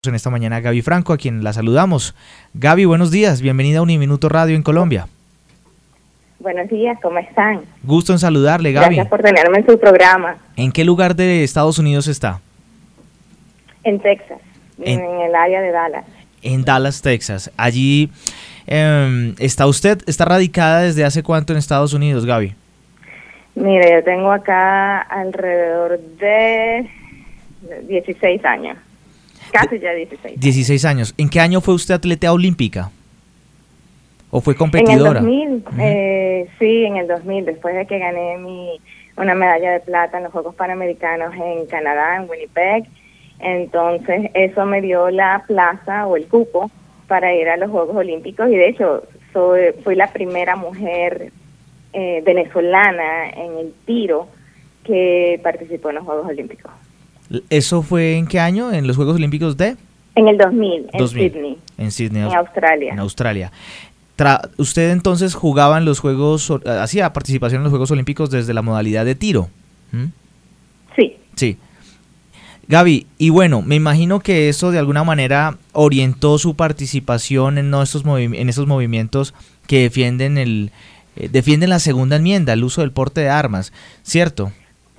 En esta mañana Gaby Franco, a quien la saludamos. Gaby, buenos días, bienvenida a Uniminuto Radio en Colombia. Buenos días, ¿cómo están? Gusto en saludarle, Gaby. Gracias por tenerme en su programa. ¿En qué lugar de Estados Unidos está? En Texas, en el área de Dallas. En Dallas, Texas. Allí está usted, ¿está radicada desde hace cuánto en Estados Unidos, Gaby? Mire, yo tengo acá alrededor de 16 años. Casi ya 16. 16 años. ¿En qué año fue usted atleta olímpica? ¿O fue competidora? En el 2000, sí, en el 2000, después de que gané una medalla de plata en los Juegos Panamericanos en Canadá, en Winnipeg. Entonces, eso me dio la plaza o el cupo para ir a los Juegos Olímpicos. Y de hecho, fui la primera mujer venezolana en el tiro que participó en los Juegos Olímpicos. ¿Eso fue en qué año? ¿En los Juegos Olímpicos de? En el 2000, en 2000, Sydney. En Sydney, en Australia. En Australia. ¿Usted entonces jugaba en los Juegos, hacía participación en los Juegos Olímpicos desde la modalidad de tiro? ¿Mm? Sí. Sí. Gaby, y bueno, me imagino que eso de alguna manera orientó su participación en esos movimientos que defienden la segunda enmienda, el uso del porte de armas, ¿cierto?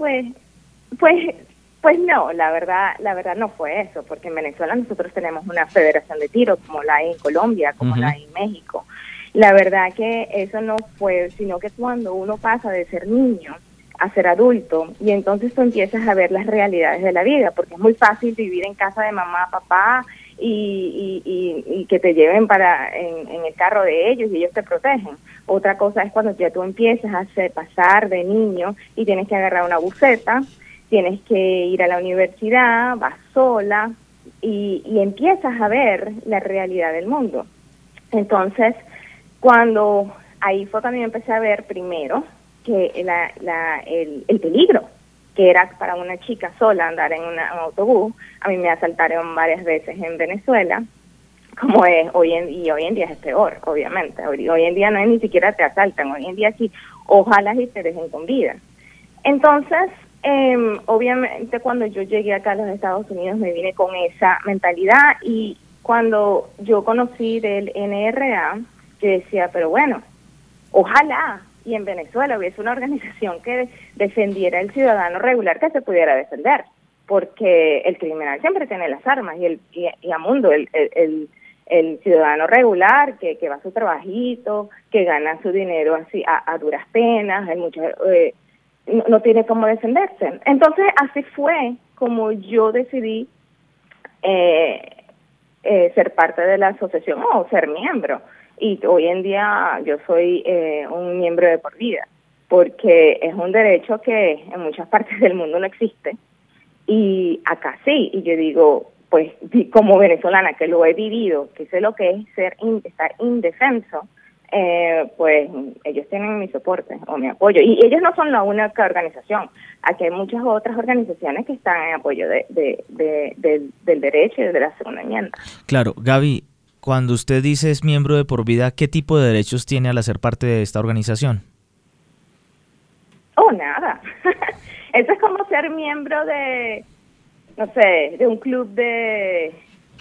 Pues no, la verdad no fue eso, porque en Venezuela nosotros tenemos una federación de tiro, como la hay en Colombia, como la hay en México. La verdad que eso no fue, sino que cuando uno pasa de ser niño a ser adulto, y entonces tú empiezas a ver las realidades de la vida, porque es muy fácil vivir en casa de mamá, papá, y que te lleven en el carro de ellos y ellos te protegen. Otra cosa es cuando ya tú empiezas a pasar de niño y tienes que agarrar una buceta, tienes que ir a la universidad, vas sola y empiezas a ver la realidad del mundo. Entonces, ahí fue cuando yo empecé a ver primero que el peligro que era para una chica sola andar en un autobús. A mí me asaltaron varias veces en Venezuela, como es hoy en día es peor, obviamente. Hoy en día no es ni siquiera te asaltan, hoy en día sí, ojalá y te dejen con vida. Entonces, obviamente cuando yo llegué acá a los Estados Unidos me vine con esa mentalidad, y cuando yo conocí del NRA, yo decía, pero bueno, ojalá y en Venezuela hubiese una organización que defendiera al ciudadano regular que se pudiera defender, porque el criminal siempre tiene las armas y a mundo el ciudadano regular que va a su trabajito, que gana su dinero así a duras penas, hay muchos no tiene cómo defenderse. Entonces así fue como yo decidí ser parte de la asociación o ser miembro. Y hoy en día yo soy un miembro de por vida, porque es un derecho que en muchas partes del mundo no existe, y acá sí. Y yo digo, pues como venezolana que lo he vivido, que sé lo que es estar indefenso, pues ellos tienen mi soporte o mi apoyo. Y ellos no son la única organización, aquí hay muchas otras organizaciones que están en apoyo del derecho y de la segunda enmienda. Claro, Gaby, cuando usted dice es miembro de por vida, ¿qué tipo de derechos tiene al hacer parte de esta organización? Oh, nada. Eso es como ser miembro de, no sé, de un club de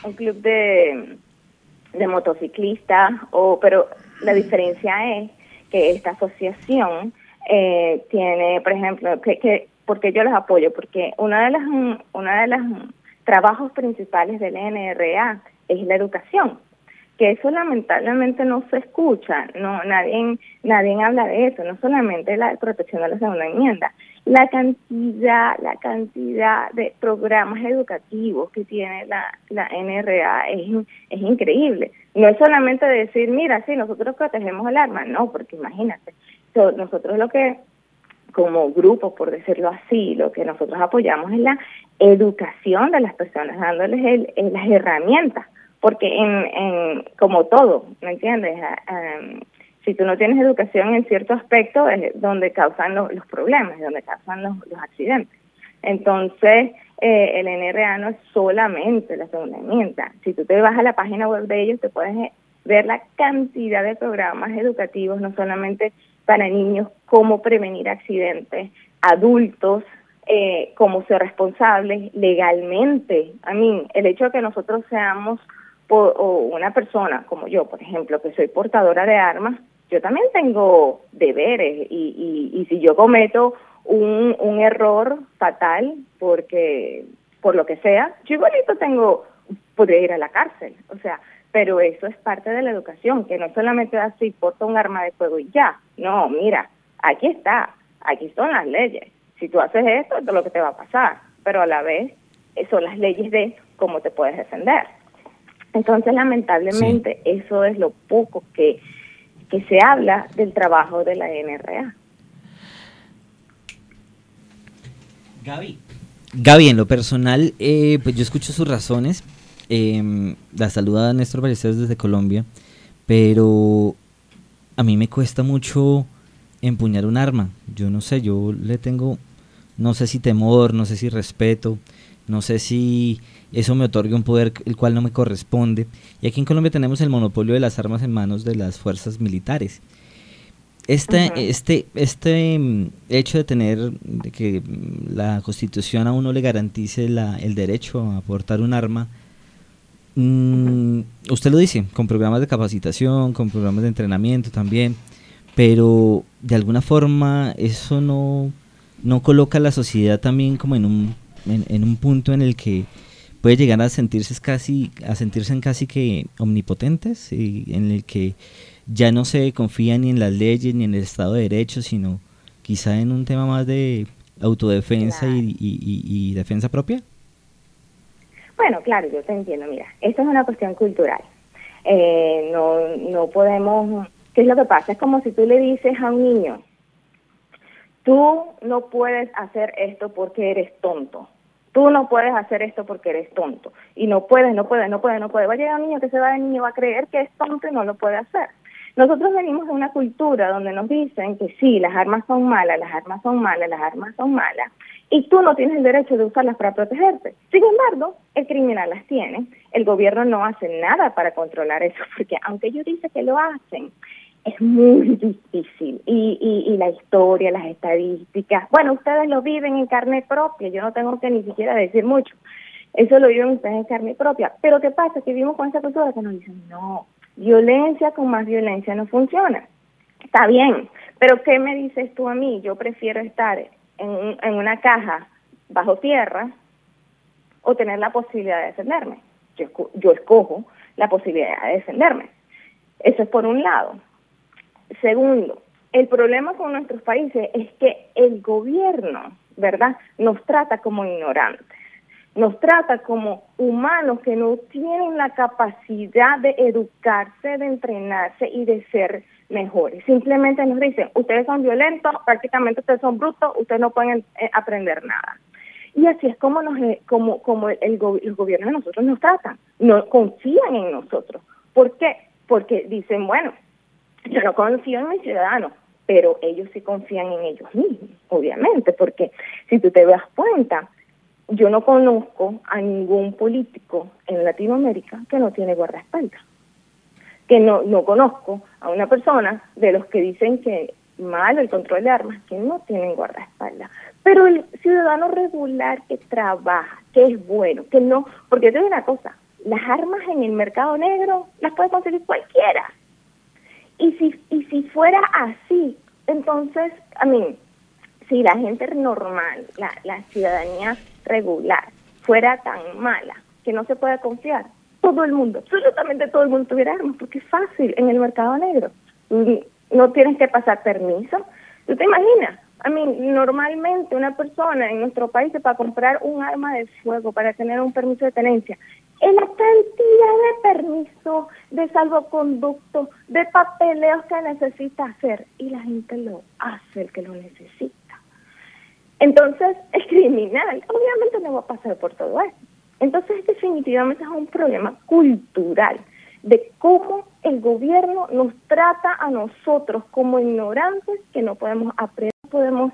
motociclistas, pero la diferencia es que esta asociación tiene, por ejemplo, porque yo los apoyo, porque una de las trabajos principales del NRA es la educación, que eso lamentablemente no se escucha, nadie habla de eso, no solamente la protección de la segunda enmienda, la cantidad de programas educativos que tiene la NRA es increíble. No es solamente decir, mira, sí, nosotros protegemos el arma, no, porque imagínate, nosotros lo que, como grupo, por decirlo así, lo que nosotros apoyamos es la educación de las personas, dándoles las herramientas, porque como todo, ¿me entiendes? Si tú no tienes educación en cierto aspecto es donde causan los problemas, donde causan los accidentes. Entonces, el NRA no es solamente la segunda enmienda. Si tú te vas a la página web de ellos, te puedes ver la cantidad de programas educativos, no solamente para niños, cómo prevenir accidentes, adultos, como ser responsables legalmente. El hecho de que nosotros seamos o una persona como yo, por ejemplo, que soy portadora de armas, yo también tengo deberes y si yo cometo un error fatal por lo que sea, yo igualito podría ir a la cárcel, o sea, pero eso es parte de la educación, que no solamente así porta un arma de fuego y ya, no, mira, aquí son las leyes, si tú haces esto es lo que te va a pasar, pero a la vez son las leyes de cómo te puedes defender. Entonces, lamentablemente, eso es lo poco que se habla del trabajo de la NRA. Gaby, en lo personal, pues yo escucho sus razones. La saluda Néstor Ballesteros desde Colombia, pero a mí me cuesta mucho empuñar un arma. Yo no sé, yo le tengo, no sé si temor, no sé si respeto, no sé si eso me otorga un poder el cual no me corresponde. Y aquí en Colombia tenemos el monopolio de las armas en manos de las fuerzas militares. Este hecho de que la Constitución a uno le garantice el derecho a portar un arma, usted lo dice, con programas de capacitación, con programas de entrenamiento también, pero de alguna forma eso no coloca a la sociedad también como en un punto en el que puede llegar a sentirse casi que omnipotentes, y en el que ya no se confía ni en las leyes ni en el Estado de Derecho, sino quizá en un tema más de autodefensa. Claro. y defensa propia. Bueno, claro, yo te entiendo. Mira, esto es una cuestión cultural. No podemos... ¿Qué es lo que pasa? Es como si tú le dices a un niño, tú no puedes hacer esto porque eres tonto. Tú no puedes hacer esto porque eres tonto. Y no puedes. Va a llegar un niño que se va de niño, va a creer que es tonto y no lo puede hacer. Nosotros venimos de una cultura donde nos dicen que sí, las armas son malas, y tú no tienes el derecho de usarlas para protegerte. Sin embargo, el criminal las tiene, el gobierno no hace nada para controlar eso, porque aunque ellos dicen que lo hacen, es muy difícil. Y la historia, las estadísticas, bueno, ustedes lo viven en carne propia, yo no tengo que ni siquiera decir mucho, eso lo viven ustedes en carne propia. Pero ¿qué pasa? Que vivimos con esa cultura que nos dicen, no, violencia con más violencia no funciona. Está bien, pero ¿qué me dices tú a mí? Yo prefiero estar en una caja bajo tierra o tener la posibilidad de defenderme. Yo escojo la posibilidad de defenderme. Eso es por un lado. Segundo, el problema con nuestros países es que el gobierno, ¿verdad?, nos trata como ignorantes. Nos trata como humanos que no tienen la capacidad de educarse, de entrenarse y de ser mejores. Simplemente nos dicen, ustedes son violentos, prácticamente ustedes son brutos, ustedes no pueden aprender nada. Y así es como los gobiernos de nosotros nos tratan. No confían en nosotros. ¿Por qué? Porque dicen, bueno, yo no confío en mis ciudadanos, pero ellos sí confían en ellos mismos, obviamente, porque si tú te das cuenta, yo no conozco a ningún político en Latinoamérica que no tiene guardaespaldas. Que no conozco a una persona de los que dicen que mal el control de armas, que no tienen guardaespaldas. Pero el ciudadano regular que trabaja, que es bueno, que no... Porque yo te digo una cosa, las armas en el mercado negro las puede conseguir cualquiera. Y si fuera así, entonces, si la gente normal, la ciudadanía regular, fuera tan mala que no se puede confiar, todo el mundo, absolutamente todo el mundo tuviera armas, porque es fácil en el mercado negro. No tienes que pasar permiso. ¿Tú te imaginas? Normalmente una persona en nuestro país para comprar un arma de fuego, para tener un permiso de tenencia, en la cantidad de permisos, de salvoconducto, de papeleos que necesita hacer, y la gente lo hace, el que lo necesita. Entonces, el criminal obviamente no va a pasar por todo esto. Entonces, definitivamente es un problema cultural de cómo el gobierno nos trata a nosotros como ignorantes que no podemos aprender, podemos,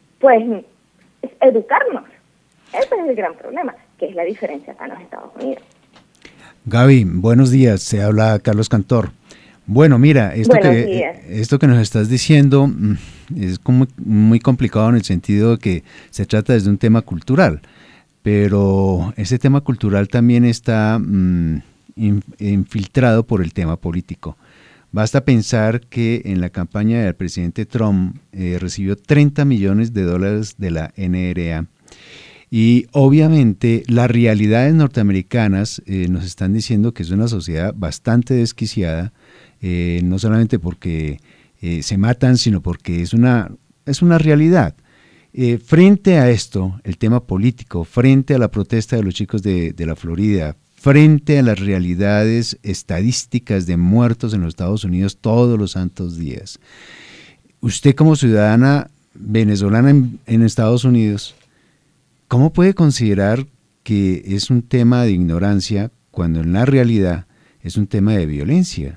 educarnos. Ese es el gran problema, que es la diferencia acá en los Estados Unidos. Gaby, buenos días, se habla Carlos Cantor. Bueno, mira, Buenos días. esto que nos estás diciendo es como muy complicado en el sentido de que se trata desde un tema cultural, pero ese tema cultural también está infiltrado por el tema político. Basta pensar que en la campaña del presidente Trump recibió $30 millones de la NRA. Y obviamente las realidades norteamericanas nos están diciendo que es una sociedad bastante desquiciada, no solamente porque se matan, sino porque es una realidad. Frente a esto, el tema político, frente a la protesta de los chicos de la Florida, frente a las realidades estadísticas de muertos en los Estados Unidos todos los santos días, usted como ciudadana venezolana en Estados Unidos, ¿cómo puede considerar que es un tema de ignorancia cuando en la realidad es un tema de violencia?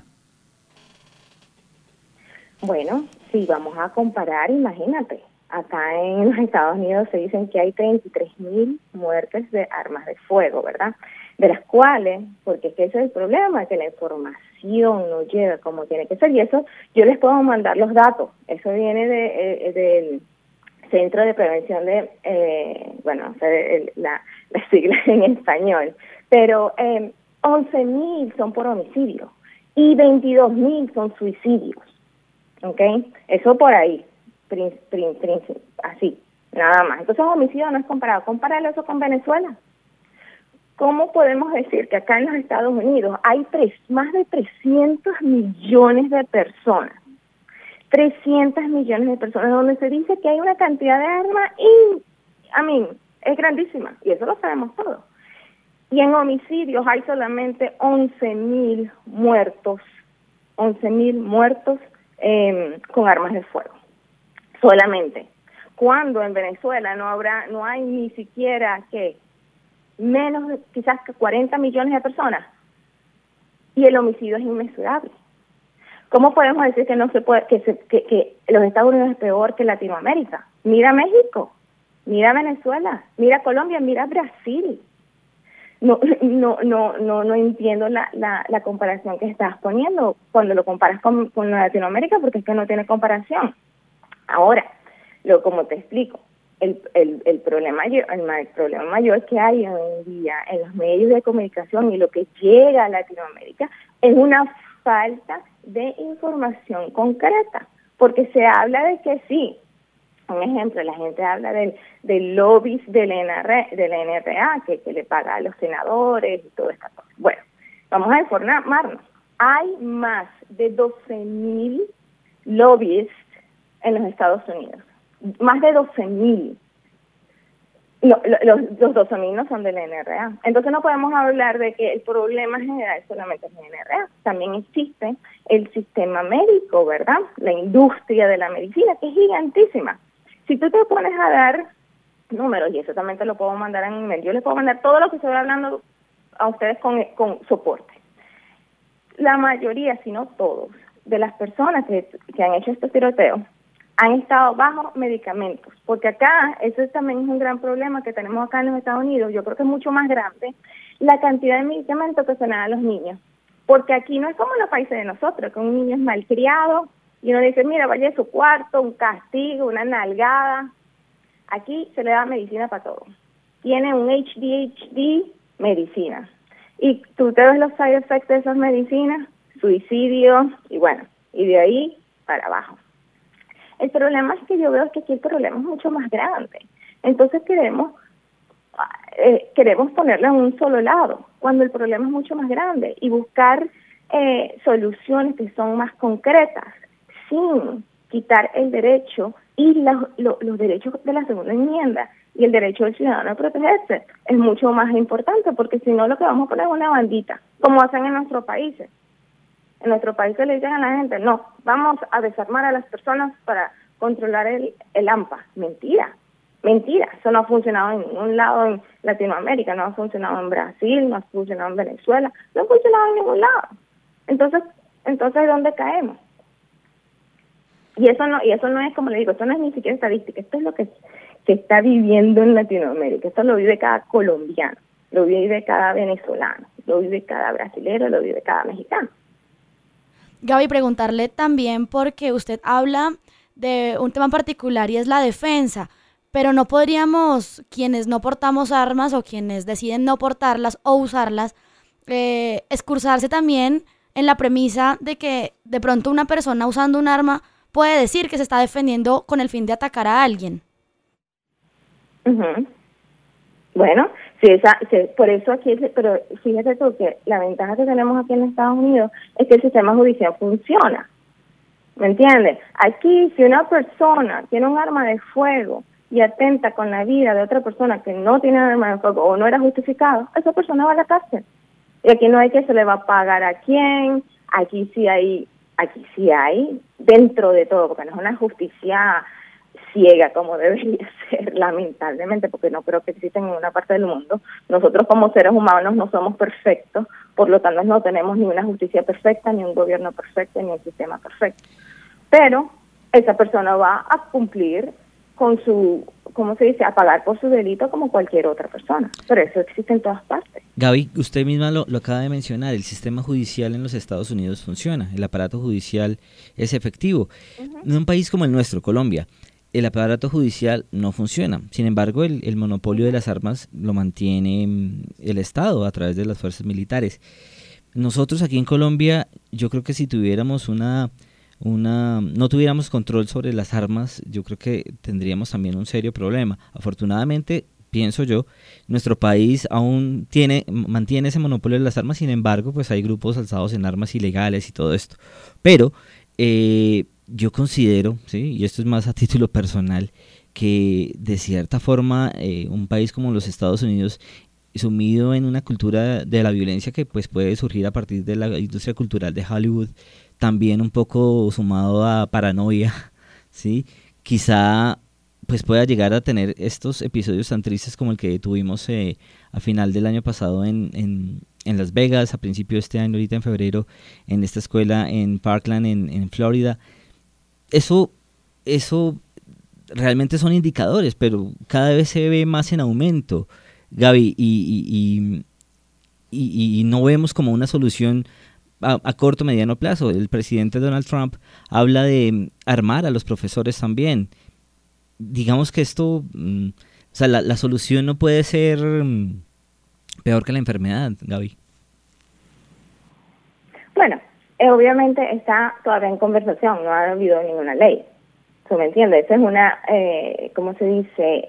Bueno, si vamos a comparar, imagínate, acá en los Estados Unidos se dicen que hay 33.000 muertes de armas de fuego, ¿verdad? De las cuales, porque es que ese es el problema, que la información no llega como tiene que ser, y eso yo les puedo mandar los datos, eso viene del Centro de Prevención de, las siglas en español, pero 11.000 son por homicidio y 22.000 son suicidios, ¿ok? Eso por ahí, así, nada más. Entonces homicidio no es comparado, compáralo eso con Venezuela. ¿Cómo podemos decir que acá en los Estados Unidos hay más de 300 millones de personas? 300 millones de personas, donde se dice que hay una cantidad de armas es grandísima, y eso lo sabemos todos. Y en homicidios hay solamente 11.000 muertos, 11.000 muertos con armas de fuego, solamente. Cuando en Venezuela no hay ni siquiera menos de quizás que 40 millones de personas, y el homicidio es inmesurable. ¿Cómo podemos decir que no se puede, que los Estados Unidos es peor que Latinoamérica? Mira México, mira Venezuela, mira Colombia, mira Brasil. No entiendo la comparación que estás poniendo cuando lo comparas con Latinoamérica, porque es que no tiene comparación. Ahora, como te explico, el problema mayor que hay hoy en día en los medios de comunicación y lo que llega a Latinoamérica es una falta de información concreta, porque se habla de que sí, un ejemplo, la gente habla del lobbies de la NRA que le paga a los senadores y todo esto. Bueno, vamos a informarnos. Hay más de 12.000 lobbies en los Estados Unidos, más de 12.000. No, los 12.000 no son de la NRA. Entonces no podemos hablar de que el problema general solamente es la NRA. También existe el sistema médico, ¿verdad? La industria de la medicina, que es gigantísima. Si tú te pones a dar números, y eso también te lo puedo mandar en email, yo les puedo mandar todo lo que estoy hablando a ustedes con soporte. La mayoría, si no todos, de las personas que han hecho este tiroteo han estado bajo medicamentos, porque acá, eso también es un gran problema que tenemos acá en los Estados Unidos, yo creo que es mucho más grande la cantidad de medicamentos que se le dan a los niños, porque aquí no es como en los países de nosotros, que un niño es malcriado, y uno dice, mira, vaya a su cuarto, un castigo, una nalgada. Aquí se le da medicina para todo. Tiene un ADHD, medicina. Y tú te ves los side effects de esas medicinas, suicidio, y bueno, y de ahí para abajo. El problema es que yo veo que aquí el problema es mucho más grande. Entonces queremos ponerlo en un solo lado, cuando el problema es mucho más grande, y buscar soluciones que son más concretas, sin quitar el derecho y los derechos de la segunda enmienda y el derecho del ciudadano a protegerse. Es mucho más importante, porque si no lo que vamos a poner es una bandita, como hacen en nuestros países. En nuestro país se le dicen a la gente, no, vamos a desarmar a las personas para controlar el AMPA. Mentira, eso no ha funcionado en ningún lado en Latinoamérica, no ha funcionado en Brasil, no ha funcionado en Venezuela, no ha funcionado en ningún lado. Entonces ¿dónde caemos? Y eso no es, como le digo, esto no es ni siquiera estadística, esto es lo que se está viviendo en Latinoamérica, esto lo vive cada colombiano, lo vive cada venezolano, lo vive cada brasilero, lo vive cada mexicano. Gaby, preguntarle también porque usted habla de un tema en particular y es la defensa, pero no podríamos, quienes no portamos armas o quienes deciden no portarlas o usarlas, excursarse también en la premisa de que de pronto una persona usando un arma puede decir que se está defendiendo con el fin de atacar a alguien. Ujú. Bueno, sí, por eso aquí, pero fíjate tú que la ventaja que tenemos aquí en Estados Unidos es que el sistema judicial funciona, ¿me entiendes? Aquí, si una persona tiene un arma de fuego y atenta con la vida de otra persona que no tiene arma de fuego o no era justificado, esa persona va a la cárcel. Y aquí no hay que se le va a pagar a quién, aquí sí hay, dentro de todo, porque no es una justicia ciega como debería ser, lamentablemente, porque no creo que exista en ninguna parte del mundo. Nosotros como seres humanos no somos perfectos, por lo tanto no tenemos ni una justicia perfecta, ni un gobierno perfecto, ni un sistema perfecto. Pero esa persona va a cumplir con su, ¿cómo se dice?, a pagar por su delito como cualquier otra persona. Pero eso existe en todas partes. Gaby, usted misma lo acaba de mencionar, el sistema judicial en los Estados Unidos funciona, el aparato judicial es efectivo. En un país como el nuestro, Colombia, el aparato judicial no funciona. Sin embargo, el monopolio de las armas lo mantiene el Estado a través de las fuerzas militares. Nosotros aquí en Colombia, yo creo que si tuviéramos no tuviéramos control sobre las armas, yo creo que tendríamos también un serio problema. Afortunadamente, pienso yo, nuestro país aún mantiene ese monopolio de las armas, sin embargo, pues hay grupos alzados en armas ilegales y todo esto. Pero yo considero, ¿sí?, y esto es más a título personal, que de cierta forma un país como los Estados Unidos, sumido en una cultura de la violencia que pues puede surgir a partir de la industria cultural de Hollywood, también un poco sumado a paranoia, ¿sí?, quizá pues pueda llegar a tener estos episodios tan tristes como el que tuvimos a final del año pasado en Las Vegas, a principio de este año, ahorita en febrero, en esta escuela en Parkland, en Florida. Eso realmente son indicadores, pero cada vez se ve más en aumento, Gaby, y no vemos como una solución a corto o mediano plazo. El presidente Donald Trump habla de armar a los profesores también. Digamos que esto, o sea, la solución no puede ser peor que la enfermedad, Gaby. Bueno, obviamente está todavía en conversación, no ha habido ninguna ley. ¿Tú me entiendes? Esa es una, ¿cómo se dice?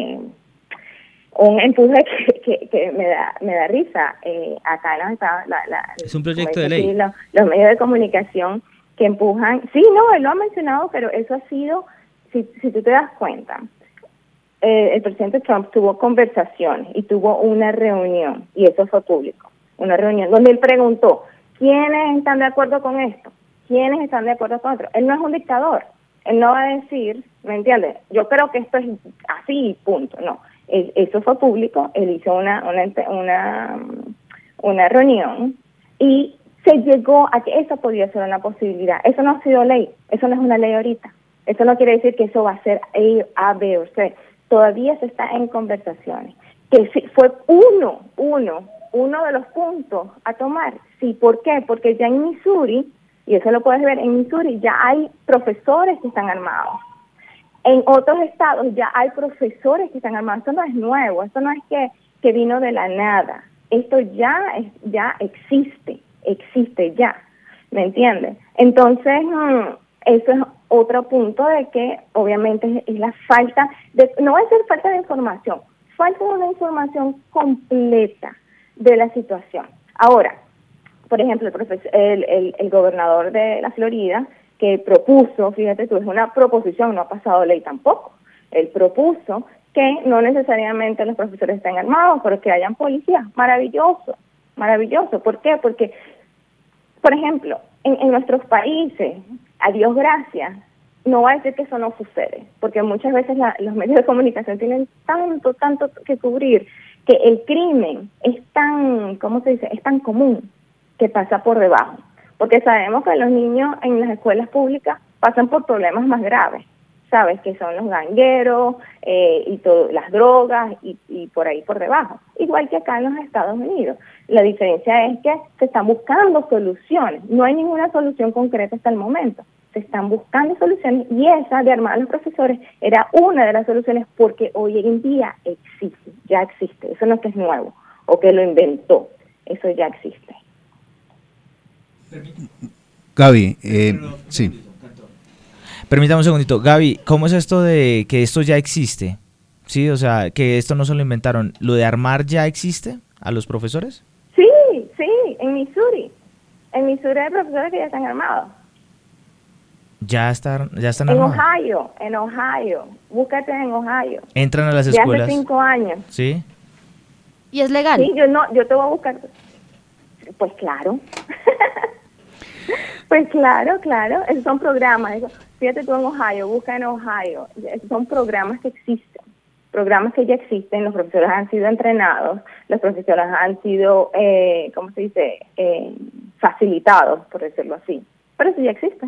Un empuje que me da risa. Acá en es un proyecto de ley. Los medios de comunicación que empujan. Sí, no, él lo ha mencionado, pero eso ha sido, si tú te das cuenta, el presidente Trump tuvo conversaciones y tuvo una reunión, y eso fue público, una reunión donde él preguntó, ¿quiénes están de acuerdo con esto? ¿Quiénes están de acuerdo con otro? Él no es un dictador. Él no va a decir, ¿me entiendes? Yo creo que esto es así, punto. No, eso fue público. Él hizo una reunión y se llegó a que eso podía ser una posibilidad. Eso no ha sido ley. Eso no es una ley ahorita. Eso no quiere decir que eso va a ser A, B o C. Todavía se está en conversaciones. Que sí, fue uno de los puntos a tomar. Sí, ¿por qué? Porque ya en Missouri, y eso lo puedes ver en Missouri, ya hay profesores que están armados. En otros estados ya hay profesores que están armados. Esto no es nuevo, esto no es que vino de la nada. Esto ya existe ya, ¿me entiendes? Entonces, eso es otro punto de que obviamente es la falta no va a ser falta de información, falta de una información completa de la situación. Ahora, por ejemplo, el gobernador de la Florida, que propuso, fíjate tú, es una proposición, no ha pasado ley tampoco, él propuso que no necesariamente los profesores estén armados, pero que hayan policías. Maravilloso. ¿Por qué? Porque, por ejemplo, en nuestros países, a Dios gracias, no va a decir que eso no sucede, porque muchas veces los medios de comunicación tienen tanto que cubrir, que el crimen es tan, ¿cómo se dice?, es tan común que pasa por debajo, porque sabemos que los niños en las escuelas públicas pasan por problemas más graves, sabes que son los gangueros y las drogas y por ahí por debajo. Igual que acá en los Estados Unidos. La diferencia es que se están buscando soluciones. No hay ninguna solución concreta hasta el momento. Se están buscando soluciones y esa de armar a los profesores era una de las soluciones porque hoy en día existe, ya existe. Eso no es que es nuevo o que lo inventó, eso ya existe. Gaby, sí. Permítame un segundito. Gaby, ¿cómo es esto de que esto ya existe? Sí, o sea, que esto no se lo inventaron. ¿Lo de armar ya existe a los profesores? Sí, en Missouri. En Missouri hay profesores que ya están armados. Ya están en armados. En Ohio. Búscate en Ohio. Entran a las escuelas. De hace 5 años. Sí. ¿Y es legal? Sí, yo te voy a buscar. Pues claro. Pues claro. Esos son programas. Fíjate tú en Ohio, busca en Ohio. Esos son programas que existen. Programas que ya existen, los profesores han sido entrenados, los profesores han sido, ¿cómo se dice? Facilitados, por decirlo así. Pero eso ya existe.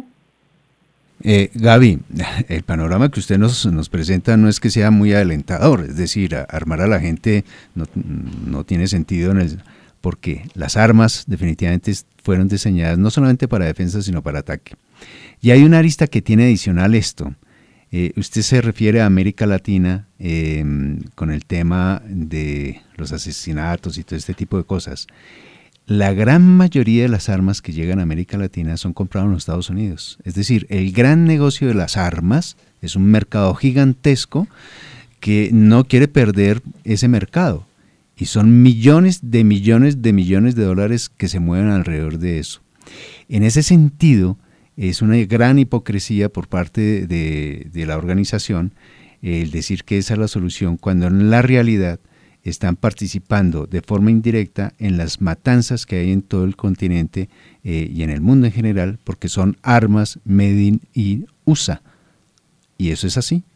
Gaby, el panorama que usted nos presenta no es que sea muy alentador, es decir, armar a la gente no tiene sentido porque las armas definitivamente fueron diseñadas no solamente para defensa, sino para ataque. Y hay una arista que tiene adicional esto. Usted se refiere a América Latina con el tema de los asesinatos y todo este tipo de cosas. La gran mayoría de las armas que llegan a América Latina son compradas en los Estados Unidos. Es decir, el gran negocio de las armas es un mercado gigantesco que no quiere perder ese mercado. Y son millones de dólares que se mueven alrededor de eso. En ese sentido, es una gran hipocresía por parte de la organización el decir que esa es la solución, cuando en la realidad están participando de forma indirecta en las matanzas que hay en todo el continente y en el mundo en general, porque son armas made in USA. Y eso es así.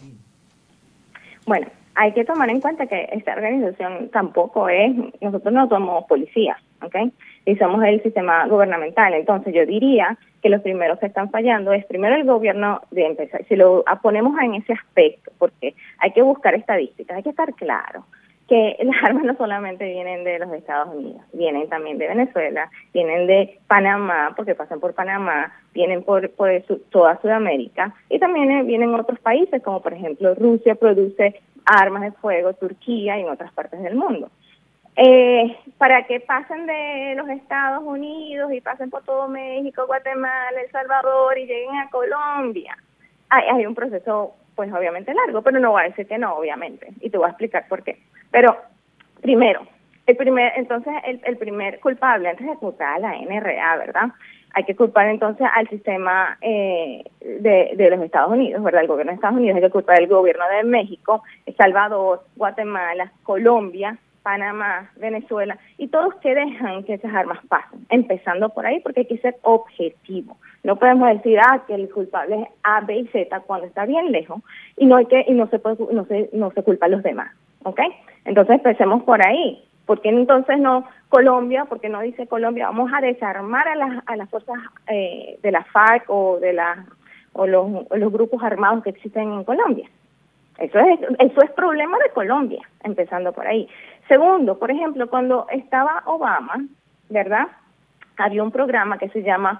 Bueno, hay que tomar en cuenta que esta organización tampoco nosotros no somos policías, ¿ok? Y somos el sistema gubernamental. Entonces yo diría que los primeros que están fallando es primero el gobierno de empezar. Si lo ponemos en ese aspecto, porque hay que buscar estadísticas, hay que estar claro que las armas no solamente vienen de los Estados Unidos, vienen también de Venezuela, vienen de Panamá, porque pasan por Panamá, vienen por toda Sudamérica, y también vienen otros países, como por ejemplo Rusia produce armas de fuego, Turquía y en otras partes del mundo. Para que pasen de los Estados Unidos y pasen por todo México, Guatemala, El Salvador y lleguen a Colombia, hay un proceso pues obviamente largo, pero no voy a decir que no, obviamente, y te voy a explicar por qué. Pero primero, el primer culpable antes de culpar a la NRA, ¿verdad? Hay que culpar entonces al sistema de los Estados Unidos, ¿verdad? El gobierno de Estados Unidos, hay que culpar al gobierno de México, El Salvador, Guatemala, Colombia, Panamá, Venezuela, y todos que dejan que esas armas pasen, empezando por ahí, porque hay que ser objetivo. No podemos decir que el culpable es A, B y Z cuando está bien lejos y no se culpa a los demás, ¿ok? Entonces empecemos por ahí. ¿Por qué entonces no Colombia? ¿Por qué no dice Colombia? Vamos a desarmar a las fuerzas de la FARC o los grupos armados que existen en Colombia. Eso es problema de Colombia, empezando por ahí. Segundo, por ejemplo, cuando estaba Obama, ¿verdad? Había un programa que se llama,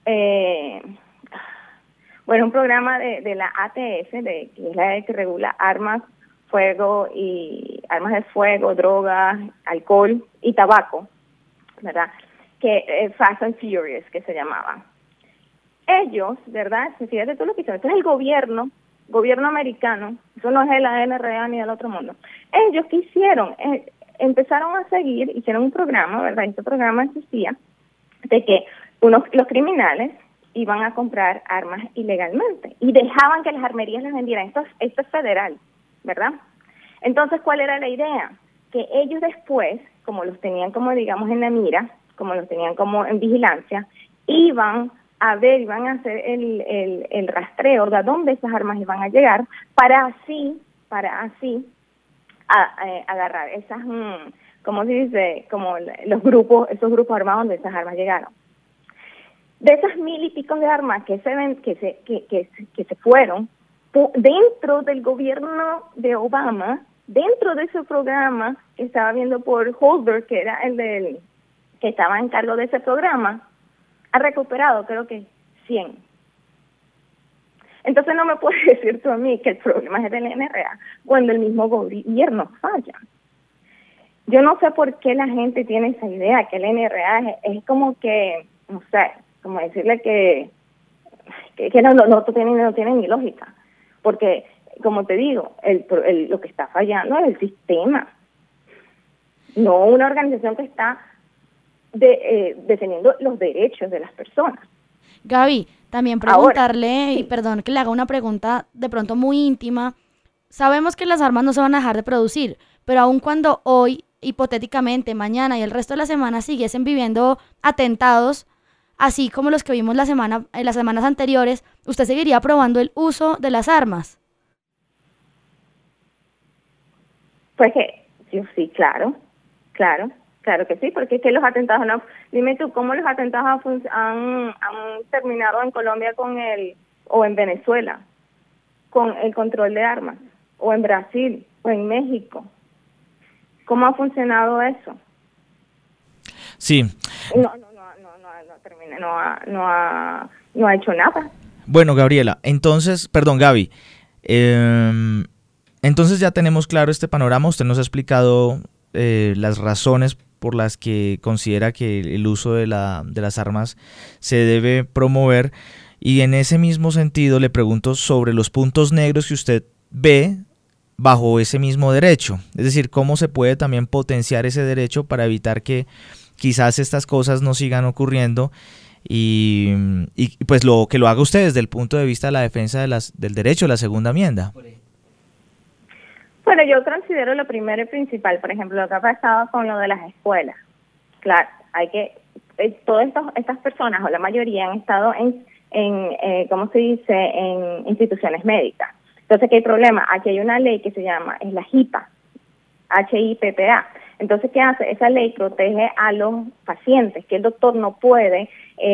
un programa de la ATF, que es la que regula armas de fuego, drogas, alcohol y tabaco, ¿verdad? Que Fast and Furious, que se llamaba. Ellos, ¿verdad? Fíjate tú lo que hicieron. Esto es el gobierno americano, eso no es de la NRA ni del otro mundo. Ellos ¿qué hicieron? Empezaron a hicieron un programa, ¿verdad? Este programa existía de que los criminales iban a comprar armas ilegalmente y dejaban que las armerías las vendieran. Esto es federal, ¿verdad? Entonces, ¿cuál era la idea? Que ellos después, como los tenían como digamos en la mira, como los tenían como en vigilancia, iban a hacer el rastreo de a dónde esas armas iban a llegar para así agarrar esas, ¿cómo se dice? Como esos grupos armados donde esas armas llegaron. De esas 1,000 y pico de armas que se fueron, dentro del gobierno de Obama, dentro de ese programa que estaba viendo por Holder, que era que estaba en cargo de ese programa, ha recuperado creo que 100. Entonces no me puedes decir tú a mí que el problema es del NRA cuando el mismo gobierno falla. Yo no sé por qué la gente tiene esa idea, que el NRA es como que, no sé, como decirle que no tiene ni lógica. Porque, como te digo, lo que está fallando es el sistema, no una organización que está defendiendo los derechos de las personas. Gaby, también preguntarle, Ahora, sí. y perdón que le haga una pregunta de pronto muy íntima. Sabemos que las armas no se van a dejar de producir, pero aun cuando hoy, hipotéticamente, mañana y el resto de la semana siguiesen viviendo atentados, así como los que vimos en las semanas anteriores, ¿usted seguiría aprobando el uso de las armas? Pues que yo sí, claro que sí, porque es que los atentados no. Dime tú, ¿cómo los atentados han terminado en Colombia o en Venezuela con el control de armas, o en Brasil, o en México? ¿Cómo ha funcionado eso? Sí. No ha hecho nada. Bueno, Gabriela, Gaby, entonces ya tenemos claro este panorama. Usted nos ha explicado las razones por las que considera que el uso de las armas se debe promover, y en ese mismo sentido le pregunto sobre los puntos negros que usted ve bajo ese mismo derecho, es decir, cómo se puede también potenciar ese derecho para evitar que quizás estas cosas no sigan ocurriendo, y pues lo haga usted desde el punto de vista de la defensa del derecho de la segunda enmienda. Bueno, yo considero lo primero y principal, por ejemplo, lo que ha pasado con lo de las escuelas. Claro, todas estas personas, o la mayoría, han estado ¿cómo se dice?, en instituciones médicas. Entonces, ¿qué hay problema? Aquí hay una ley que se llama, es la HIPAA, HIPPA. Entonces, ¿qué hace? Esa ley protege a los pacientes, que el doctor no puede,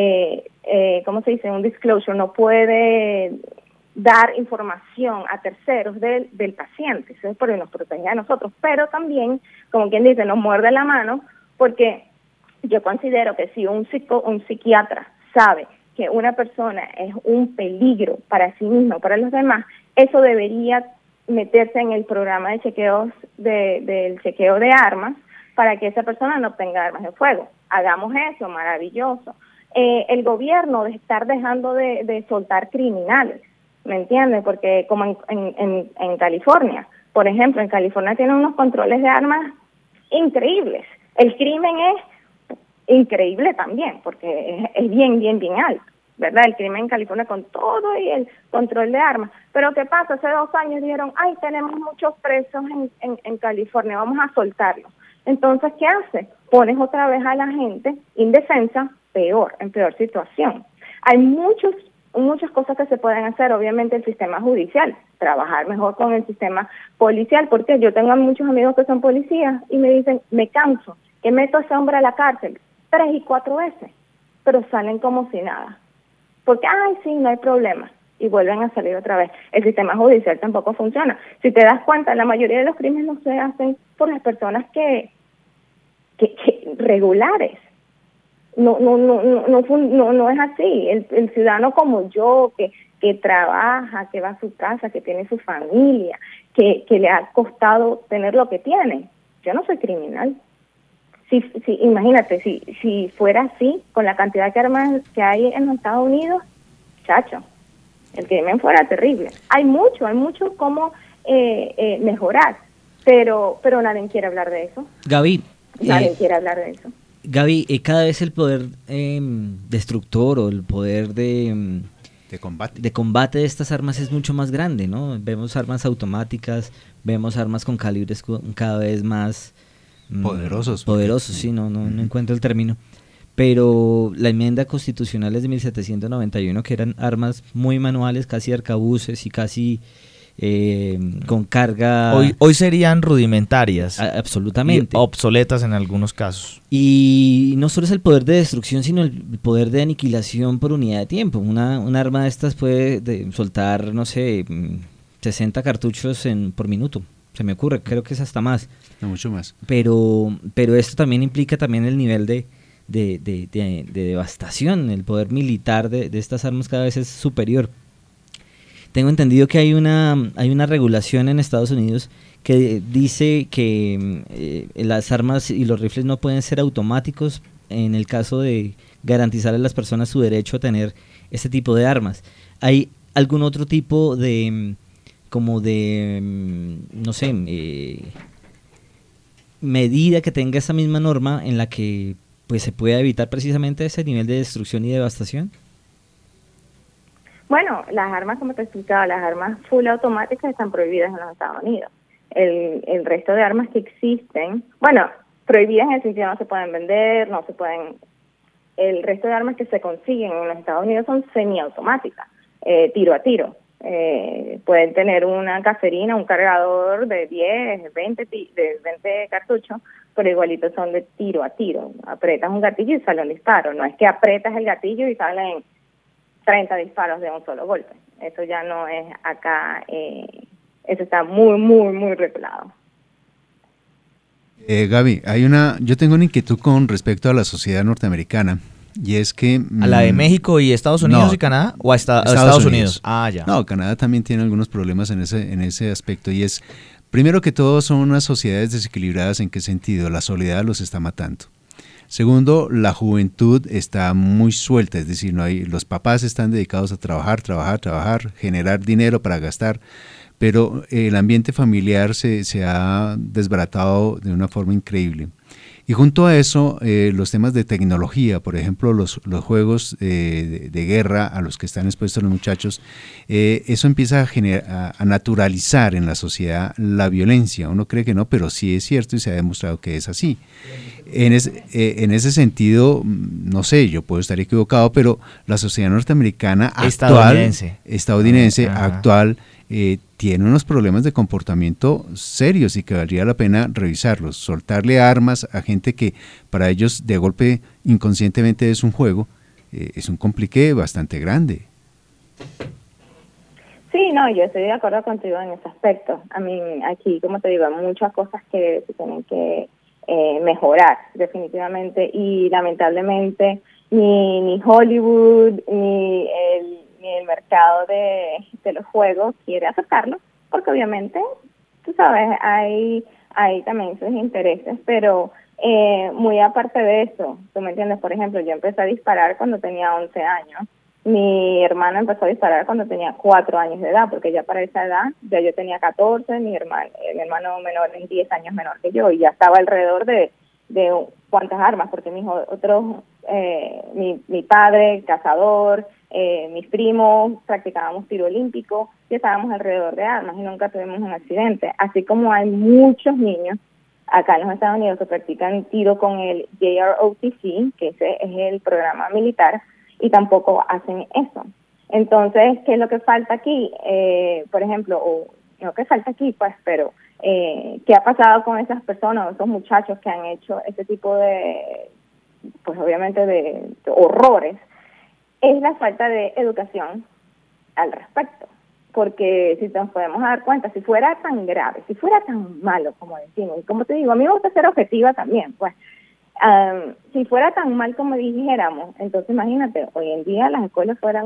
¿cómo se dice?, un disclosure, no puede dar información a terceros del paciente. Eso es porque nos protege a nosotros, pero también, como quien dice, nos muerde la mano, porque yo considero que si un psiquiatra sabe que una persona es un peligro para sí mismo, para los demás, eso debería meterse en el programa de chequeos del chequeo de armas, para que esa persona no obtenga armas de fuego. Hagamos eso, maravilloso. El gobierno de estar dejando de soltar criminales, ¿me entiendes? Porque como en California, por ejemplo, en California tienen unos controles de armas increíbles. El crimen es increíble también, porque es bien alto, ¿verdad? El crimen en California con todo y el control de armas. Pero ¿qué pasa? Hace 2 años dijeron, tenemos muchos presos en California, vamos a soltarlos. Entonces, ¿qué hace? Pones otra vez a la gente indefensa, en peor situación. Hay muchas cosas que se pueden hacer. Obviamente el sistema judicial, trabajar mejor con el sistema policial, porque yo tengo muchos amigos que son policías y me dicen, me canso, que meto a ese hombre a la cárcel 3 y 4 veces, pero salen como si nada, porque sí, no hay problema, y vuelven a salir otra vez. El sistema judicial tampoco funciona. Si te das cuenta, la mayoría de los crímenes no se hacen por las personas que regulares. No es así. El ciudadano como yo, que trabaja, que va a su casa, que tiene su familia, que le ha costado tener lo que tiene. Yo no soy criminal. Imagínate, si fuera así, con la cantidad de armas que hay en los Estados Unidos, chacho, el crimen fuera terrible. Hay mucho como mejorar, pero nadie quiere hablar de eso. Gaby, nadie quiere hablar de eso. Gaby, cada vez el poder destructor o el poder de combate de estas armas es mucho más grande, ¿no? Vemos armas automáticas, vemos armas con calibres cada vez más poderosos, sí, no encuentro el término. Pero la enmienda constitucional es de 1791, que eran armas muy manuales, casi arcabuces y casi con carga... Hoy serían rudimentarias. Absolutamente. Y obsoletas en algunos casos. Y no solo es el poder de destrucción, sino el poder de aniquilación por unidad de tiempo. Un arma de estas puede soltar, no sé, 60 cartuchos por minuto. Se me ocurre, creo que es hasta más. No, mucho más. Pero esto también implica también el nivel de devastación. El poder militar de estas armas cada vez es superior. Tengo entendido que hay una regulación en Estados Unidos que dice que las armas y los rifles no pueden ser automáticos en el caso de garantizar a las personas su derecho a tener este tipo de armas. ¿Hay algún otro tipo de no sé, medida que tenga esa misma norma en la que pues se pueda evitar precisamente ese nivel de destrucción y devastación? Bueno, las armas, como te explicaba, las armas full automáticas están prohibidas en los Estados Unidos. El resto de armas que existen, bueno, prohibidas en el sentido no se pueden vender, no se pueden... El resto de armas que se consiguen en los Estados Unidos son semiautomáticas, tiro a tiro. Pueden tener una caserina, un cargador de 10, 20 cartuchos, pero igualito son de tiro a tiro. Aprietas un gatillo y sale un disparo. No es que aprietas el gatillo y salen 30 disparos de un solo golpe. Eso ya no es acá, eso está muy, muy, muy regulado. Gaby, yo tengo una inquietud con respecto a la sociedad norteamericana, y es que... ¿A la de México y Estados Unidos y Canadá? ¿O a Estados Unidos? Ah, ya. No, Canadá también tiene algunos problemas en ese aspecto, y es, primero que todo, son unas sociedades desequilibradas. ¿En qué sentido? La soledad los está matando. Segundo, la juventud está muy suelta, es decir, los papás están dedicados a trabajar, generar dinero para gastar, pero el ambiente familiar se ha desbaratado de una forma increíble. Y junto a eso, los temas de tecnología, por ejemplo, los juegos de guerra a los que están expuestos los muchachos, eso empieza a naturalizar en la sociedad la violencia. Uno cree que no, pero sí es cierto y se ha demostrado que es así. En ese sentido, no sé, yo puedo estar equivocado, pero la sociedad norteamericana estadounidense actual tiene unos problemas de comportamiento serios y que valdría la pena revisarlos. Soltarle armas a gente que para ellos de golpe inconscientemente es un juego, es un complique bastante grande. Sí, no, yo estoy de acuerdo contigo en ese aspecto. A mí aquí, como te digo, hay muchas cosas que se tienen que mejorar definitivamente, y lamentablemente ni Hollywood ni el mercado de los juegos quiere aceptarlo, porque obviamente, tú sabes, hay también sus intereses, pero muy aparte de eso, tú me entiendes, por ejemplo, yo empecé a disparar cuando tenía 11 años, mi hermana empezó a disparar cuando tenía 4 años de edad, porque ya para esa edad, ya yo tenía 14, mi hermano menor es 10 años menor que yo, y ya estaba alrededor de cuántas armas, porque mis otros, mi padre, cazador, mis primos, practicábamos tiro olímpico, y estábamos alrededor de armas y nunca tuvimos un accidente. Así como hay muchos niños acá en los Estados Unidos que practican tiro con el JROTC, que ese es el programa militar, y tampoco hacen eso. Entonces, ¿qué es lo que falta aquí? Por ejemplo, o no que falta aquí, pues, pero ¿qué ha pasado con esas personas, esos muchachos que han hecho ese tipo de, pues obviamente de horrores? Es la falta de educación al respecto. Porque si nos podemos dar cuenta, si fuera tan grave, si fuera tan malo, como decimos, y como te digo, a mí me gusta ser objetiva también, pues, si fuera tan mal como dijéramos, entonces imagínate, hoy en día las escuelas fueran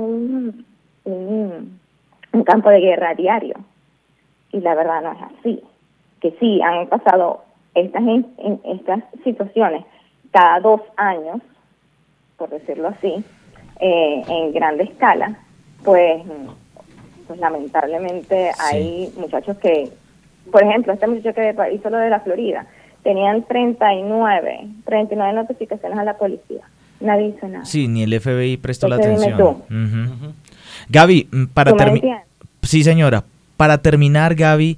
un campo de guerra diario, y la verdad no es así, que sí, han pasado estas situaciones cada 2 años, por decirlo así, en grande escala, pues lamentablemente hay muchachos que, por ejemplo, este muchacho que hizo lo de la Florida, tenían 39 notificaciones a la policía. Nadie hizo nada. Sí, ni el FBI prestó la Entonces, atención. dime tú. Gaby, para ¿Tú me terminar... entiendes? Sí, señora. Para terminar, Gaby,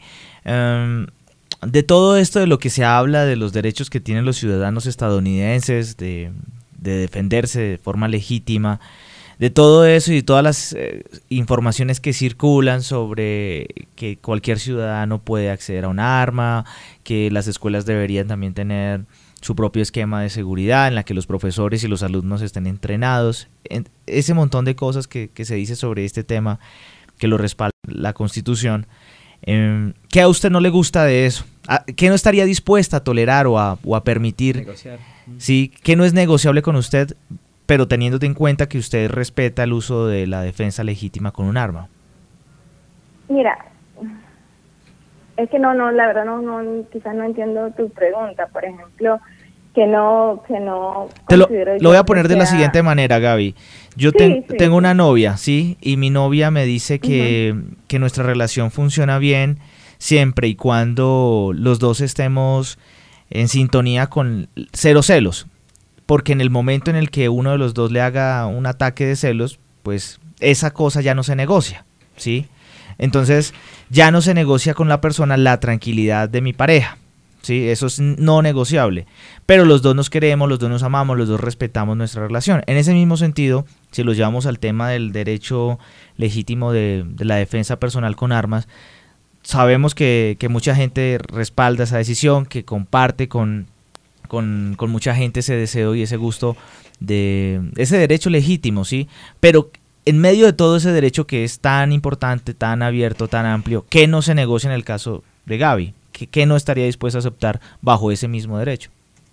de todo esto de lo que se habla de los derechos que tienen los ciudadanos estadounidenses de defenderse de forma legítima, de todo eso y todas las informaciones que circulan sobre que cualquier ciudadano puede acceder a un arma, que las escuelas deberían también tener su propio esquema de seguridad en la que los profesores y los alumnos estén entrenados, ese montón de cosas que se dice sobre este tema que lo respalda la Constitución. ¿Qué a usted no le gusta de eso? ¿Qué no estaría dispuesta a tolerar o a permitir? Negociar. Sí, ¿qué no es negociable con usted, pero teniendo en cuenta que usted respeta el uso de la defensa legítima con un arma? Mira, es que no, la verdad quizás no entiendo tu pregunta. Por ejemplo, que no considero Lo voy yo a poner que de la sea- siguiente manera, Gaby. Yo Sí, sí. tengo una novia, ¿sí? Y mi novia me dice que nuestra relación funciona bien siempre y cuando los dos estemos en sintonía con cero celos. Porque en el momento en el que uno de los dos le haga un ataque de celos, pues esa cosa ya no se negocia, ¿sí? Entonces ya no se negocia con la persona la tranquilidad de mi pareja, ¿sí? Eso es no negociable. Pero los dos nos queremos, los dos nos amamos, los dos respetamos nuestra relación. En ese mismo sentido, si lo llevamos al tema del derecho legítimo de la defensa personal con armas, sabemos que mucha gente respalda esa decisión, que comparte con mucha gente ese deseo y ese gusto de ese derecho legítimo, ¿sí? Pero en medio de todo ese derecho que es tan importante, tan abierto, tan amplio, ¿qué no se negocia en el caso de Gaby? ¿Qué no estaría dispuesta a aceptar bajo ese mismo derecho?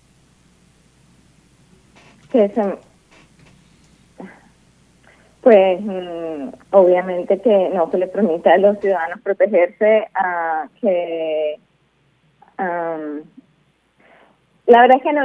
Pues obviamente que no se le permite a los ciudadanos protegerse, la verdad es que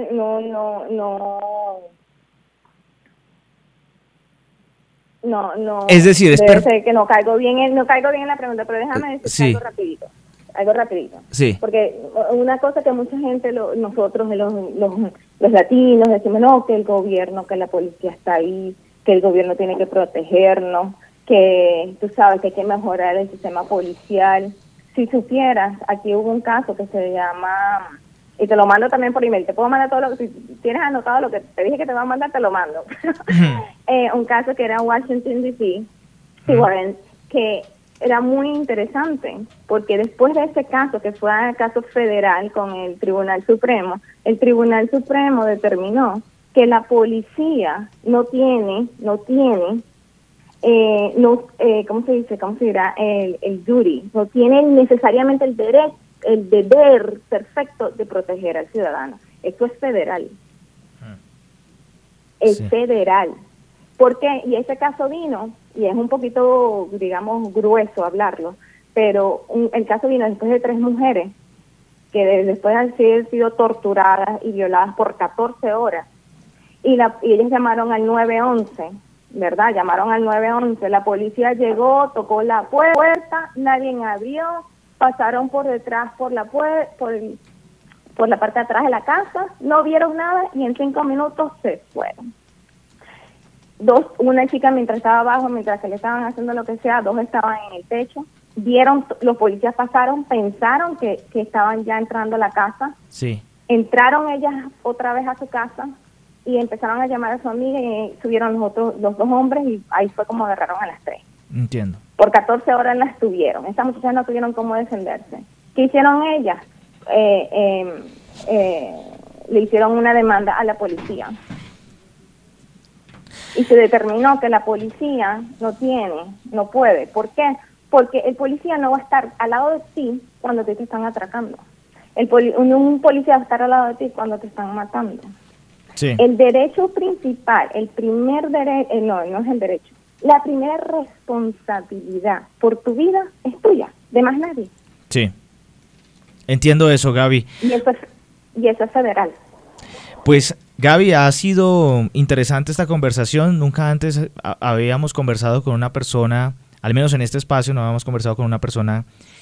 no. Es decir, debe ser que no caigo bien en la pregunta, pero déjame decir sí. algo rapidito. Sí. Porque una cosa que mucha gente, nosotros los latinos decimos, no, que el gobierno, que la policía está ahí, que el gobierno tiene que protegernos, que tú sabes que hay que mejorar el sistema policial. Si supieras, aquí hubo un caso que se llama, y te lo mando también por email, te puedo mandar todo lo que, si tienes anotado lo que te dije que te voy a mandar, te lo mando. Un caso que era en Washington, D.C., que era muy interesante, porque después de ese caso, que fue un caso federal con el Tribunal Supremo determinó que la policía no tiene, ¿cómo se dice? ¿Cómo se dirá? El duty, no tiene necesariamente el deber perfecto de proteger al ciudadano. Esto es federal. Es federal. ¿Por qué? Y ese caso vino, y es un poquito, digamos, grueso hablarlo, pero el caso vino después de 3 mujeres que después de haber sido torturadas y violadas por 14 horas, y ellos llamaron al 911, ¿verdad? Llamaron al 911, la policía llegó, tocó la puerta, nadie abrió, pasaron por detrás, por la parte de atrás de la casa, no vieron nada y en 5 minutos se fueron. Una chica mientras estaba abajo, mientras que le estaban haciendo lo que sea, 2 estaban en el techo, los policías pasaron, pensaron que estaban ya entrando a la casa, sí. Entraron ellas otra vez a su casa y empezaron a llamar a su amiga y subieron los 2 hombres y ahí fue como agarraron a las 3. Entiendo. Por 14 horas las tuvieron. Estas muchachas no tuvieron cómo defenderse. ¿Qué hicieron ellas? Le hicieron una demanda a la policía. Y se determinó que la policía no puede. ¿Por qué? Porque el policía no va a estar al lado de ti cuando te están atracando. Un policía va a estar al lado de ti cuando te están matando. Sí. El derecho principal, el primer derecho, no es el derecho. La primera responsabilidad por tu vida es tuya, de más nadie. Sí. Entiendo eso, Gaby. Y eso es federal. Pues, Gaby, ha sido interesante esta conversación. Nunca antes habíamos conversado con una persona, al menos en este espacio no habíamos conversado con una persona